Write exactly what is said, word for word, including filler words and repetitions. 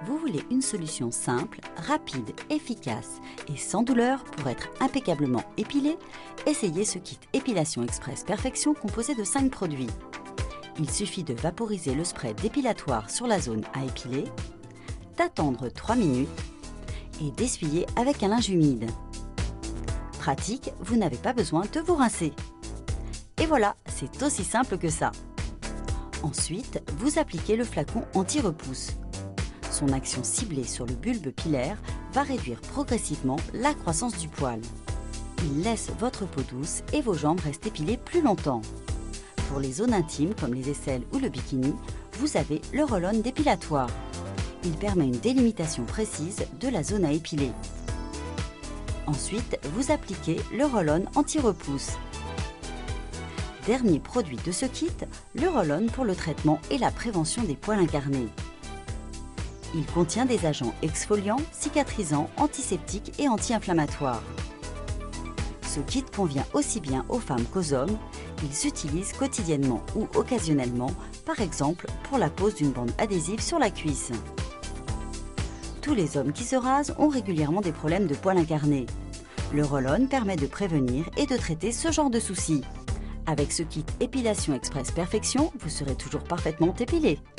Vous voulez une solution simple, rapide, efficace et sans douleur pour être impeccablement épilé? Essayez ce kit Épilation Express Perfection composé de cinq produits. Il suffit de vaporiser le spray dépilatoire sur la zone à épiler, d'attendre trois minutes et d'essuyer avec un linge humide. Pratique, vous n'avez pas besoin de vous rincer. Et voilà, c'est aussi simple que ça. Ensuite, vous appliquez le flacon anti-repousse. Son action ciblée sur le bulbe pilaire va réduire progressivement la croissance du poil. Il laisse votre peau douce et vos jambes restent épilées plus longtemps. Pour les zones intimes comme les aisselles ou le bikini, vous avez le roll-on dépilatoire. Il permet une délimitation précise de la zone à épiler. Ensuite, vous appliquez le roll-on anti-repousse. Dernier produit de ce kit, le roll-on pour le traitement et la prévention des poils incarnés. Il contient des agents exfoliants, cicatrisants, antiseptiques et anti-inflammatoires. Ce kit convient aussi bien aux femmes qu'aux hommes. Il s'utilise quotidiennement ou occasionnellement, par exemple pour la pose d'une bande adhésive sur la cuisse. Tous les hommes qui se rasent ont régulièrement des problèmes de poils incarnés. Le roll-on permet de prévenir et de traiter ce genre de soucis. Avec ce kit Épilation Express Perfection, vous serez toujours parfaitement épilé.